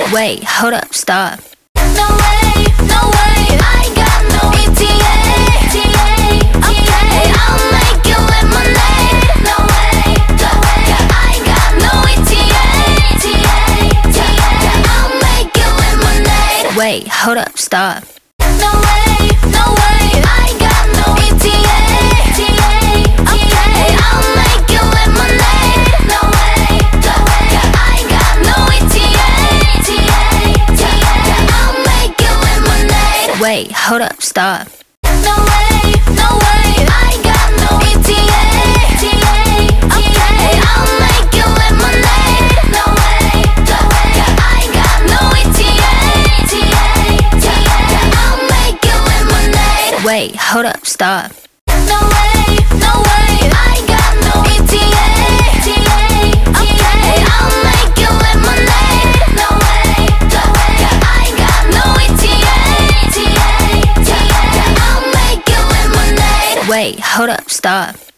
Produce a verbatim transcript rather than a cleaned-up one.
Wait, hold up, stop. No way, no way, I got no E T A. Okay, I'll make it lemonade. No way, no way, I got no E T A. I'll make it lemonade. Wait, hold up, stop. No way, no way, I got no E T A. Okay, I'll make it lemonade. No way, no way, I got no E T A. I'll make it lemonade. Wait, hold up, stop. No way, no way, I got no E T A. Okay, I'll make it lemonade. No way, no way, I got no E T A. I'll make it lemonade. Wait, hold up, stop. No way, no way, I got no E T A. Okay, I'll make it lemonade. No way, no way, I got no E T A. I'll make it lemonade. Wait, hold up, stop.